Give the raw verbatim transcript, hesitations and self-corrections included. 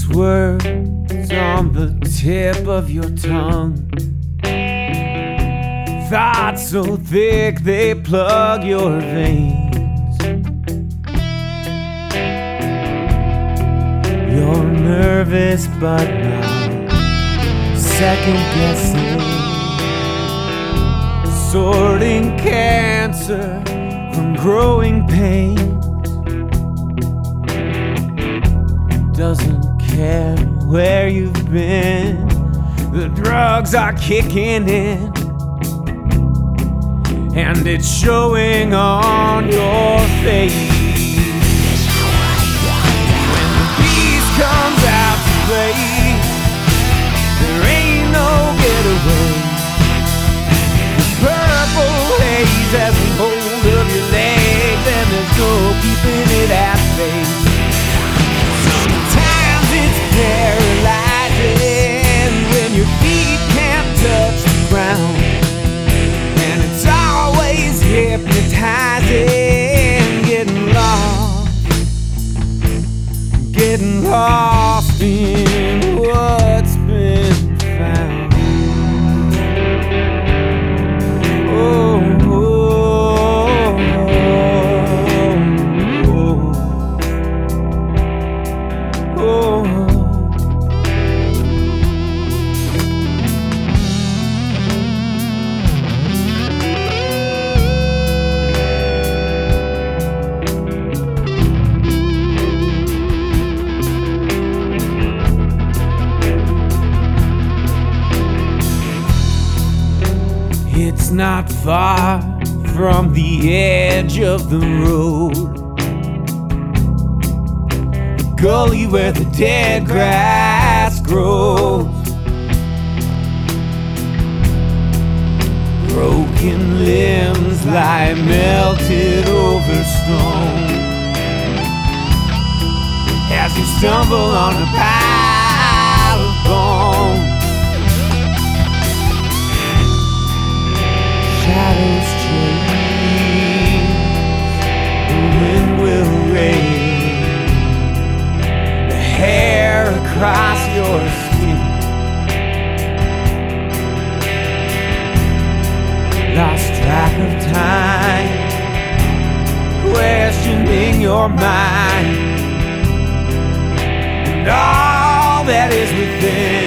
words on the tip of your tongue, thoughts so thick they plug your veins. You're nervous but not second guessing, sorting cancer from growing pains. Doesn't care where you've been, the drugs are kicking in, and it's showing on your face. When the beast comes out to play, there ain't no getaway. The purple haze has a hold of your legs, and there's no keeping it at bay. Sometimes it's paralyzing when your feet can't touch the ground, and it's always hypnotizing, getting lost, getting lost in what's been found. Oh, oh, oh, oh, oh. It's not far from the edge of the road, the gully where the dead grass grows. Broken limbs lie melted over stone as you stumble on a pile of bones. Shadows change, the wind will raise the hair across your skin. Lost track of time, questioning your mind, and all that is within.